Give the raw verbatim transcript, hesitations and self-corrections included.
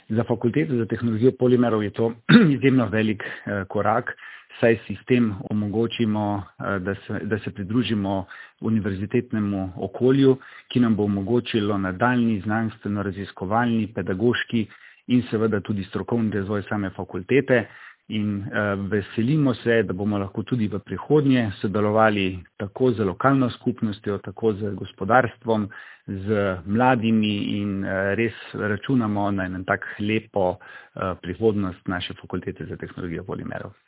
Za fakulteto za tehnologijo polimerov je to izjemno velik korak, saj si s tem omogočimo, da se, da se pridružimo univerzitetnemu okolju, ki nam bo omogočilo nadaljnji znanstveno-raziskovalni, pedagoški in seveda tudi strokovni razvoj same fakultete. In veselimo se, da bomo lahko tudi v prihodnje sodelovali tako z lokalno skupnostjo, tako z gospodarstvom, z mladimi in res računamo na en tak lepo prihodnost naše fakultete za tehnologijo polimerov.